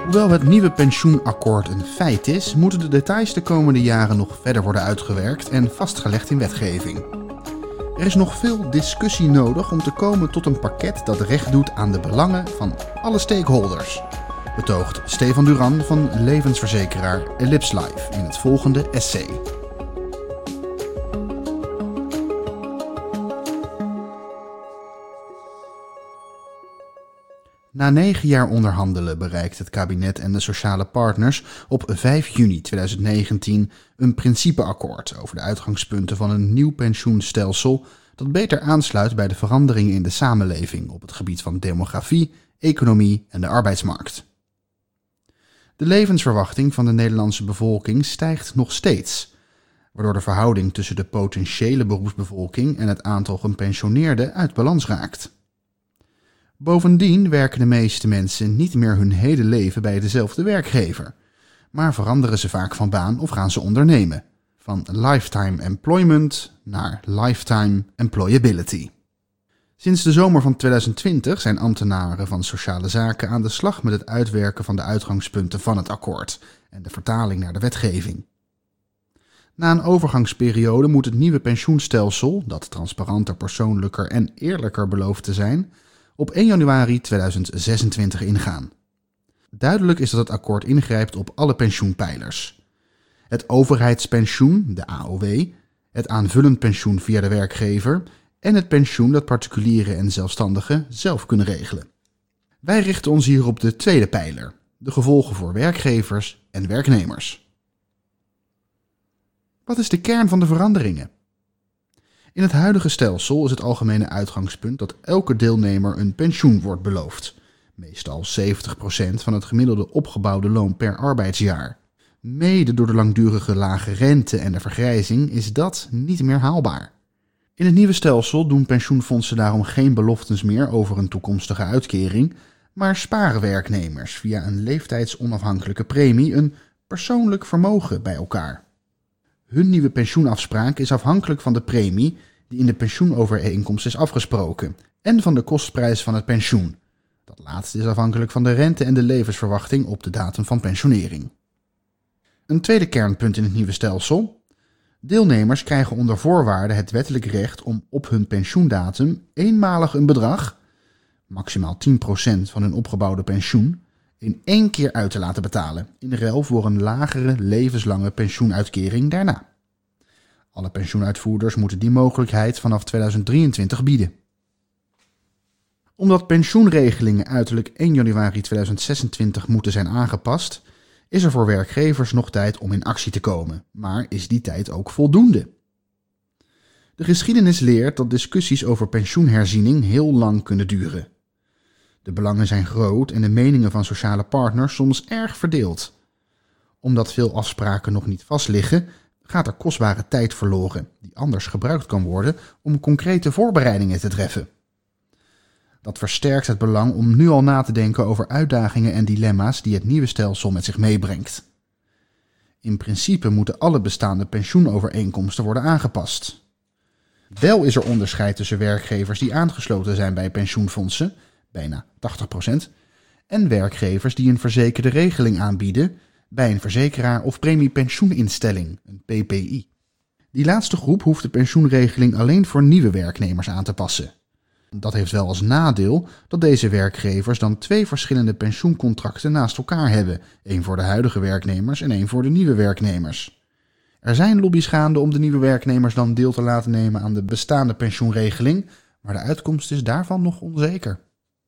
Hoewel het nieuwe pensioenakkoord een feit is, moeten de details de komende jaren nog verder worden uitgewerkt en vastgelegd in wetgeving. Er is nog veel discussie nodig om te komen tot een pakket dat recht doet aan de belangen van alle stakeholders, betoogt Stefan Duran van levensverzekeraar ElipsLife in het volgende essay. Na 9 jaar onderhandelen bereikt het kabinet en de sociale partners op 5 juni 2019 een principeakkoord over de uitgangspunten van een nieuw pensioenstelsel dat beter aansluit bij de veranderingen in de samenleving op het gebied van demografie, economie en de arbeidsmarkt. De levensverwachting van de Nederlandse bevolking stijgt nog steeds, waardoor de verhouding tussen de potentiële beroepsbevolking en het aantal gepensioneerden uit balans raakt. Bovendien werken de meeste mensen niet meer hun hele leven bij dezelfde werkgever, maar veranderen ze vaak van baan of gaan ze ondernemen, van lifetime employment naar lifetime employability. Sinds de zomer van 2020 zijn ambtenaren van sociale zaken aan de slag met het uitwerken van de uitgangspunten van het akkoord en de vertaling naar de wetgeving. Na een overgangsperiode moet het nieuwe pensioenstelsel, dat transparanter, persoonlijker en eerlijker belooft te zijn, op 1 januari 2026 ingaan. Duidelijk is dat het akkoord ingrijpt op alle pensioenpijlers. Het overheidspensioen, de AOW, het aanvullend pensioen via de werkgever en het pensioen dat particulieren en zelfstandigen zelf kunnen regelen. Wij richten ons hier op de tweede pijler, de gevolgen voor werkgevers en werknemers. Wat is de kern van de veranderingen? In het huidige stelsel is het algemene uitgangspunt dat elke deelnemer een pensioen wordt beloofd, meestal 70% van het gemiddelde opgebouwde loon per arbeidsjaar. Mede door de langdurige lage rente en de vergrijzing is dat niet meer haalbaar. In het nieuwe stelsel doen pensioenfondsen daarom geen beloftes meer over een toekomstige uitkering, maar sparen werknemers via een leeftijdsonafhankelijke premie een persoonlijk vermogen bij elkaar. Hun nieuwe pensioenafspraak is afhankelijk van de premie die in de pensioenovereenkomst is afgesproken en van de kostprijs van het pensioen. Dat laatste is afhankelijk van de rente en de levensverwachting op de datum van pensionering. Een tweede kernpunt in het nieuwe stelsel. Deelnemers krijgen onder voorwaarden het wettelijk recht om op hun pensioendatum eenmalig een bedrag, maximaal 10% van hun opgebouwde pensioen, in 1 keer uit te laten betalen, in ruil voor een lagere levenslange pensioenuitkering daarna. Alle pensioenuitvoerders moeten die mogelijkheid vanaf 2023 bieden. Omdat pensioenregelingen uiterlijk 1 januari 2026 moeten zijn aangepast, is er voor werkgevers nog tijd om in actie te komen, maar is die tijd ook voldoende? De geschiedenis leert dat discussies over pensioenherziening heel lang kunnen duren. De belangen zijn groot en de meningen van sociale partners soms erg verdeeld. Omdat veel afspraken nog niet vastliggen, gaat er kostbare tijd verloren, die anders gebruikt kan worden om concrete voorbereidingen te treffen. Dat versterkt het belang om nu al na te denken over uitdagingen en dilemma's die het nieuwe stelsel met zich meebrengt. In principe moeten alle bestaande pensioenovereenkomsten worden aangepast. Wel is er onderscheid tussen werkgevers die aangesloten zijn bij pensioenfondsen, bijna 80%, en werkgevers die een verzekerde regeling aanbieden bij een verzekeraar of premiepensioeninstelling, een PPI. Die laatste groep hoeft de pensioenregeling alleen voor nieuwe werknemers aan te passen. Dat heeft wel als nadeel dat deze werkgevers dan 2 verschillende pensioencontracten naast elkaar hebben, 1 voor de huidige werknemers en 1 voor de nieuwe werknemers. Er zijn lobby's gaande om de nieuwe werknemers dan deel te laten nemen aan de bestaande pensioenregeling, maar de uitkomst is daarvan nog onzeker.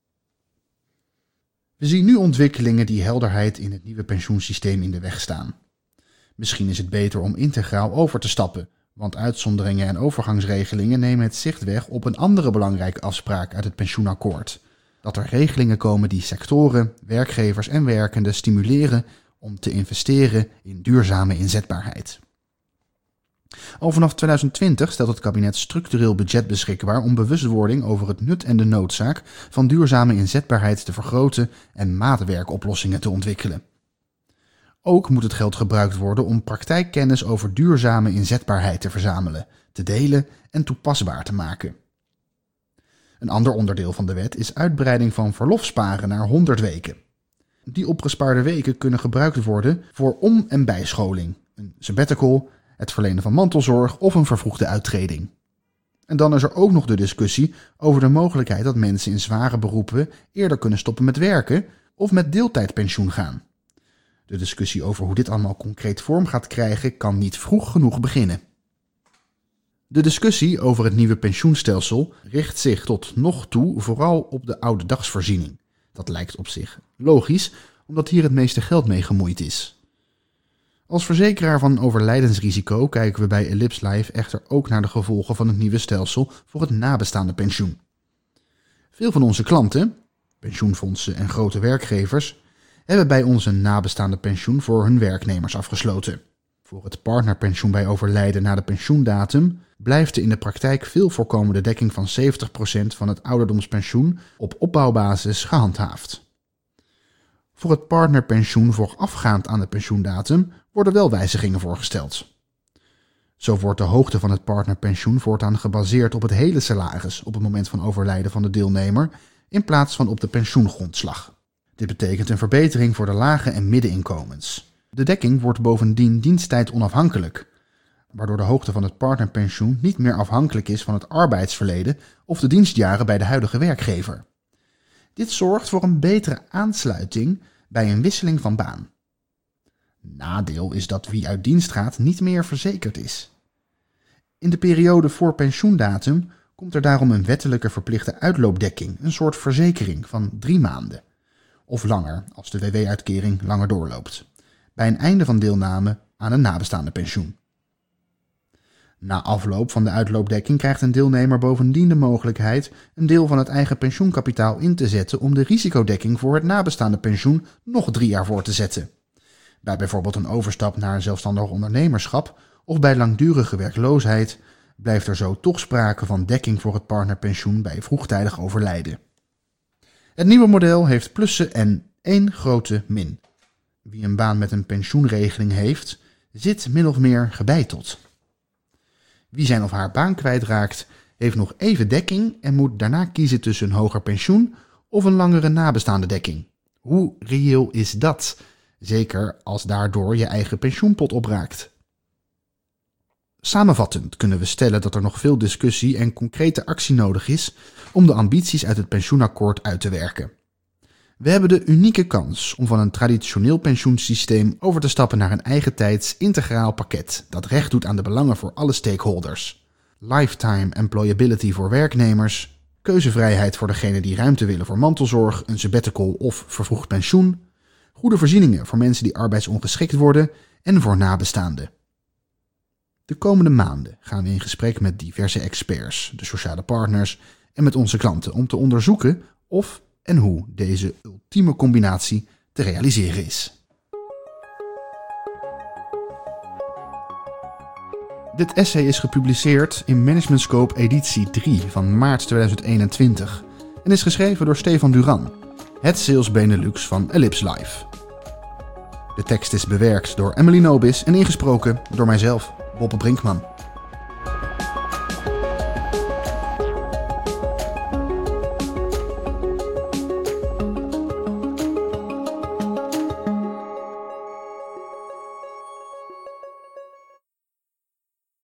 We zien nu ontwikkelingen die helderheid in het nieuwe pensioensysteem in de weg staan. Misschien is het beter om integraal over te stappen, want uitzonderingen en overgangsregelingen nemen het zicht weg op een andere belangrijke afspraak uit het pensioenakkoord. Dat er regelingen komen die sectoren, werkgevers en werkenden stimuleren om te investeren in duurzame inzetbaarheid. Al vanaf 2020 stelt het kabinet structureel budget beschikbaar om bewustwording over het nut en de noodzaak van duurzame inzetbaarheid te vergroten en maatwerkoplossingen te ontwikkelen. Ook moet het geld gebruikt worden om praktijkkennis over duurzame inzetbaarheid te verzamelen, te delen en toepasbaar te maken. Een ander onderdeel van de wet is uitbreiding van verlofsparen naar 100 weken. die opgespaarde weken kunnen gebruikt worden voor om- en bijscholing, een sabbatical, het verlenen van mantelzorg of een vervroegde uittreding. En dan is er ook nog de discussie over de mogelijkheid dat mensen in zware beroepen eerder kunnen stoppen met werken of met deeltijdpensioen gaan. De discussie over hoe dit allemaal concreet vorm gaat krijgen kan niet vroeg genoeg beginnen. De discussie over het nieuwe pensioenstelsel richt zich tot nog toe vooral op de ouderdagsvoorziening. Dat lijkt op zich logisch, omdat hier het meeste geld mee gemoeid is. Als verzekeraar van overlijdensrisico kijken we bij Ellipse Life echter ook naar de gevolgen van het nieuwe stelsel voor het nabestaande pensioen. Veel van onze klanten, pensioenfondsen en grote werkgevers, hebben bij ons een nabestaande pensioen voor hun werknemers afgesloten. Voor het partnerpensioen bij overlijden na de pensioendatum blijft de in de praktijk veel voorkomende dekking van 70% van het ouderdomspensioen op opbouwbasis gehandhaafd. Voor het partnerpensioen voorafgaand aan de pensioendatum worden wel wijzigingen voorgesteld. Zo wordt de hoogte van het partnerpensioen voortaan gebaseerd op het hele salaris op het moment van overlijden van de deelnemer in plaats van op de pensioengrondslag. Dit betekent een verbetering voor de lage en middeninkomens. De dekking wordt bovendien diensttijd onafhankelijk, waardoor de hoogte van het partnerpensioen niet meer afhankelijk is van het arbeidsverleden of de dienstjaren bij de huidige werkgever. Dit zorgt voor een betere aansluiting bij een wisseling van baan. Nadeel is dat wie uit dienst gaat niet meer verzekerd is. In de periode voor pensioendatum komt er daarom een wettelijke verplichte uitloopdekking, een soort verzekering van 3 maanden. Of langer, als de WW-uitkering langer doorloopt, bij een einde van deelname aan een nabestaande pensioen. Na afloop van de uitloopdekking krijgt een deelnemer bovendien de mogelijkheid een deel van het eigen pensioenkapitaal in te zetten om de risicodekking voor het nabestaande pensioen nog 3 jaar voor te zetten. Bij bijvoorbeeld een overstap naar een zelfstandig ondernemerschap of bij langdurige werkloosheid blijft er zo toch sprake van dekking voor het partnerpensioen bij vroegtijdig overlijden. Het nieuwe model heeft plussen en 1 grote min. Wie een baan met een pensioenregeling heeft, zit min of meer gebeiteld. Wie zijn of haar baan kwijtraakt, heeft nog even dekking en moet daarna kiezen tussen een hoger pensioen of een langere nabestaande dekking. Hoe reëel is dat? Zeker als daardoor je eigen pensioenpot opraakt. Samenvattend kunnen we stellen dat er nog veel discussie en concrete actie nodig is om de ambities uit het pensioenakkoord uit te werken. We hebben de unieke kans om van een traditioneel pensioensysteem over te stappen naar een eigentijds integraal pakket dat recht doet aan de belangen voor alle stakeholders. Lifetime employability voor werknemers, keuzevrijheid voor degenen die ruimte willen voor mantelzorg, een sabbatical of vervroegd pensioen, goede voorzieningen voor mensen die arbeidsongeschikt worden en voor nabestaanden. De komende maanden gaan we in gesprek met diverse experts, de sociale partners en met onze klanten om te onderzoeken of en hoe deze ultieme combinatie te realiseren is. Dit essay is gepubliceerd in Management Scope editie 3 van maart 2021 en is geschreven door Stefan Duran, het Sales Benelux van Ellipse Life. De tekst is bewerkt door Emily Nobis en ingesproken door mijzelf, Boppe Brinkman.